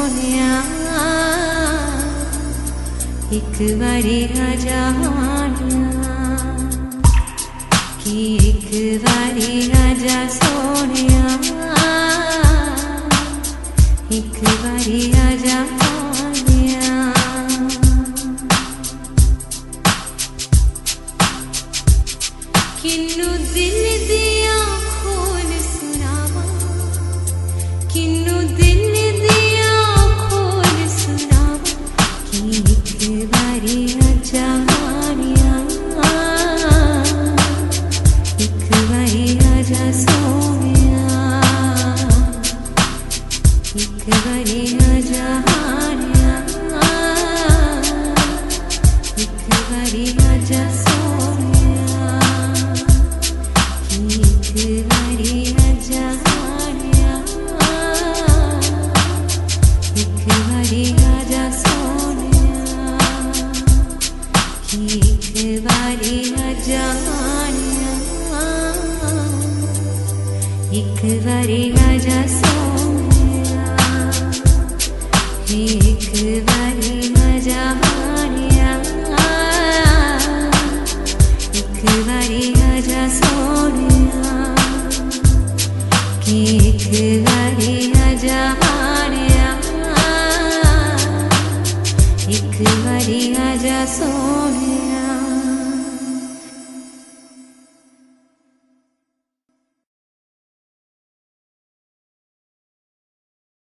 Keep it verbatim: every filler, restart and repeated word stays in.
सोनिया एक बारी आजा कि एक बारी आजा सोनिया एक बारी आजा सोनिया। किन्नू दिल दिया खोल सुनावा किन्नू दिल दिया खोल सुनावा कि एक बारी आजा एक बारी आजा सोनिया एक बारी आजा एक बारी आजा सोनिया एक बारी आजा एक बारी आजा सोनिया एक बारी आजा एक बारी आजा सोनिया एक बारी आजा एक बारी आजा सोनिया एक बारी आजा एक बारी आजा सोनिया।